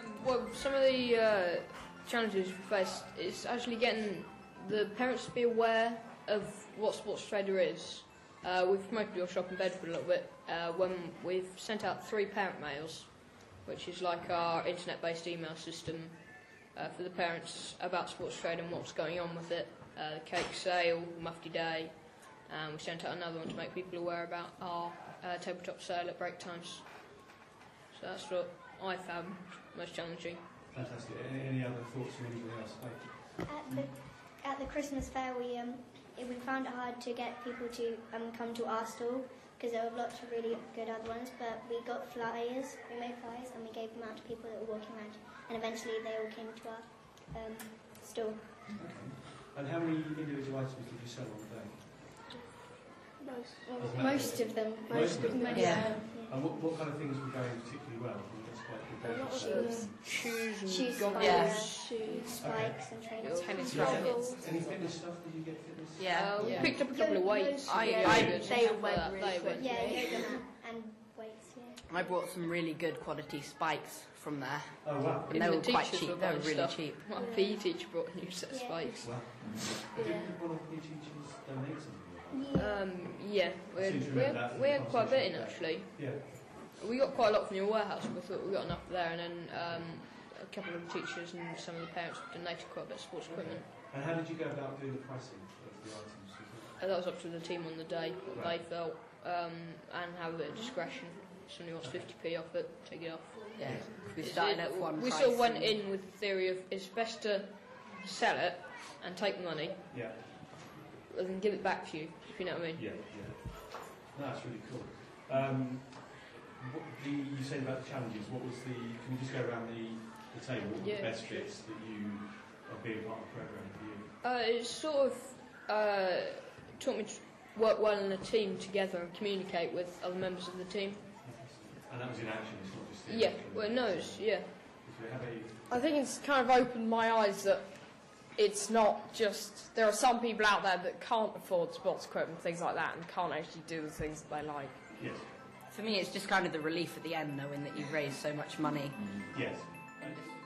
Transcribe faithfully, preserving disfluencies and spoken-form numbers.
Um, well, some of the uh, challenges we faced is actually getting the parents to be aware of what Sports Trader is. Uh, we've promoted your shop in Bedford a little bit uh, when we've sent out three parent mails, which is like our internet-based email system uh, for the parents about Sports Trader and what's going on with it. Uh, the cake sale, Mufti Day, and we sent out another one to make people aware about our uh, tabletop sale at break times. So that's what I found most challenging. Fantastic. Any, any other thoughts from anybody else? At the, at the Christmas fair, we um, we found it hard to get people to um, come to our stall because there were lots of really good other ones, but we got flyers, we made flyers and we gave them out to people that were walking around, and eventually they all came to our um, stall. Okay. And how many individual items did you sell on the day? Most, Most of them. Most of them? Yeah. yeah. And what, what kind of things were going particularly well? I think that's quite a good A lot of day. shoes. Shoes and Shoes, goggles. Yeah. shoes, spikes and trainers. Tennis Yeah. rackets. Any fitness stuff? Did you get fitness? Yeah. Uh, we yeah. picked up a couple of weights. I- and I- yogurts they and went stuff like that. really They went. Yeah, yoga mat and weights, yeah. I bought some really good quality spikes from there. Oh, wow. And they Even were the quite teachers cheap. were They were buying really stuff. cheap. My P E teacher brought a new set of Yeah. spikes. Wow. Did one of your teachers donate something? Yeah. Um, yeah, we I seem had, to we remember that had, from we the had quite a bit in conversation. actually. Yeah. We got quite a lot from your warehouse, we thought we got enough there, and then um, a couple of the teachers and some of the parents donated quite a bit of sports equipment. And how did you go about doing the pricing of the items? And that was up to the team on the day, what Right. they felt, um, and have a bit of discretion. If somebody wants fifty p off it, take it off. Yeah. We started at one We price. sort of went and- in with the theory of it's best to sell it and take the money Yeah. rather than give it back to you, if you know what I mean. Yeah, yeah. No, that's really cool. Um, what the, you said about the challenges, what was the, can you just go around the, the table, what were Yeah, the best sure. bits that you, of being part of the programme for you? Uh, it sort of uh, taught me to work well in a team together and communicate with other members of the team. And that was in action, it's not just in Yeah, action. well, no, it's, yeah. Did you have a, I think it's kind of opened my eyes that it's not just... There are some people out there that can't afford sports equipment and things like that and can't actually do the things that they like. yes, For me, it's just kind of the relief at the end, knowing that you've raised so much money. yes. And just